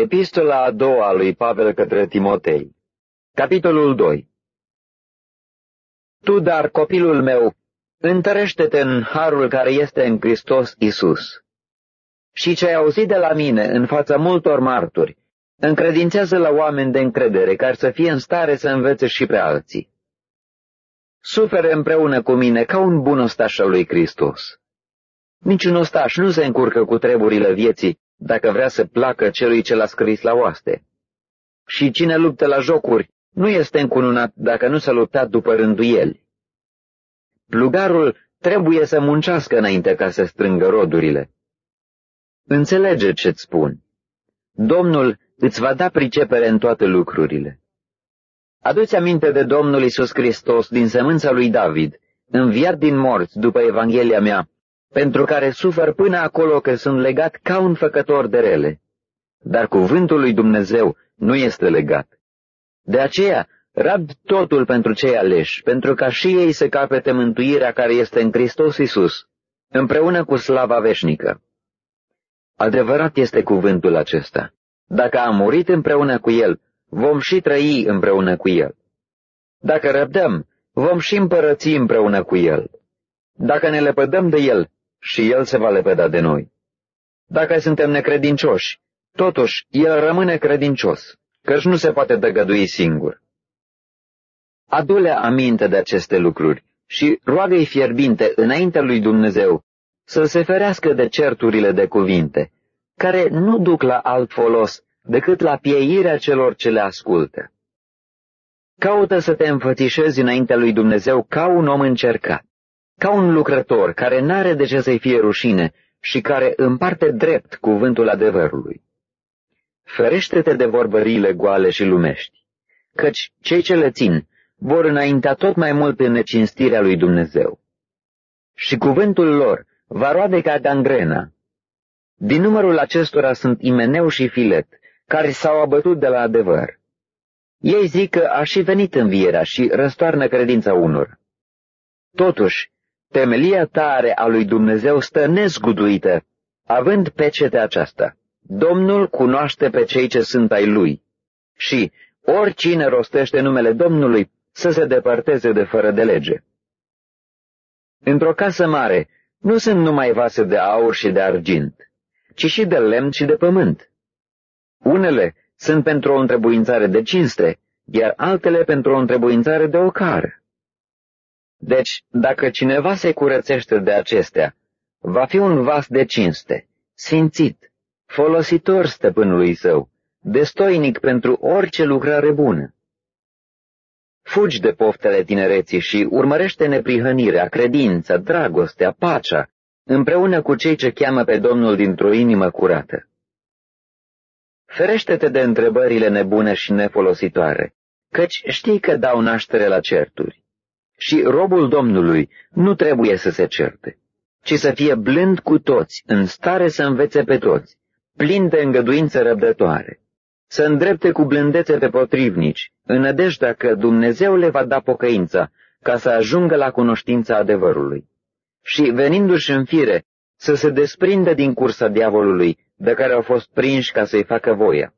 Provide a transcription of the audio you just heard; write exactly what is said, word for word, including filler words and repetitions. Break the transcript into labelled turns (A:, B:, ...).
A: Epistola a doua lui Pavel către Timotei. Capitolul doi. Tu, dar, copilul meu, întărește-te în harul care este în Hristos Iisus. Și ce ai auzit de la mine în fața multor martori, încredințează la oameni de încredere, care să fie în stare să învețe și pe alții. Sufere împreună cu mine ca un bun ostaș al lui Hristos. Niciun ostaș nu se încurcă cu treburile vieții dacă vrea să placă celui ce l-a scris la oaste. Și cine luptă la jocuri nu este încununat dacă nu s-a luptat după rânduieli. Plugarul trebuie să muncească înainte ca să strângă rodurile. Înțelege ce-ți spun. Domnul îți va da pricepere în toate lucrurile. Adu-ți aminte de Domnul Iisus Hristos din sămânța lui David, înviat din morți după Evanghelia mea, pentru care sufăr până acolo că sunt legat ca un făcător de rele. Dar cuvântul lui Dumnezeu nu este legat. De aceea, rabd totul pentru cei aleși, pentru ca și ei să capete mântuirea care este în Hristos Iisus, împreună cu slava veșnică. Adevărat este cuvântul acesta. Dacă am murit împreună cu El, vom și trăi împreună cu El. Dacă răbdăm, vom și împărăți împreună cu El. Dacă ne lepădăm de El, și El se va lepăda de noi. Dacă suntem necredincioși, totuși El rămâne credincios, căci nu se poate tăgădui singur. Adu-le aminte de aceste lucruri și roagă-i fierbinte înaintea lui Dumnezeu să se ferească de certurile de cuvinte, care nu duc la alt folos decât la pieirea celor ce le ascultă. Caută să te înfățișezi înaintea lui Dumnezeu ca un om încercat, ca un lucrător care n-are de ce să-i fie rușine și care împarte drept cuvântul adevărului. Ferește-te de vorbăriile goale și lumești, căci cei ce le țin vor înainta tot mai mult în necinstirea lui Dumnezeu. Și cuvântul lor va roade ca gangrena. Din numărul acestora sunt Imeneu și Filet, care s-au abătut de la adevăr. Ei zic că a și venit învierea și răstoarnă credința unor. Totuși, temelia tare a lui Dumnezeu stă nezguduită, având pecetea aceasta. Domnul cunoaște pe cei ce sunt ai lui și oricine rostește numele Domnului să se depărteze de fără de lege. Într-o casă mare nu sunt numai vase de aur și de argint, ci și de lemn și de pământ. Unele sunt pentru o întrebuințare de cinste, iar altele pentru o întrebuințare de ocară. Deci, dacă cineva se curățește de acestea, va fi un vas de cinste, sfințit, folositor stăpânului său, destoinic pentru orice lucrare bună. Fugi de poftele tinereții și urmărește neprihănirea, credința, dragostea, pacea, împreună cu cei ce cheamă pe Domnul dintr-o inimă curată. Ferește-te de întrebările nebune și nefolositoare, căci știi că dau naștere la certuri. Și robul Domnului nu trebuie să se certe, ci să fie blând cu toți, în stare să învețe pe toți, plin de îngăduință răbdătoare, să îndrepte cu blândețe pe potrivnici, în nădejdea că Dumnezeu le va da pocăința, ca să ajungă la cunoștința adevărului. Și, venindu-și în fire, să se desprindă din cursa diavolului, de care au fost prinși ca să-i facă voia.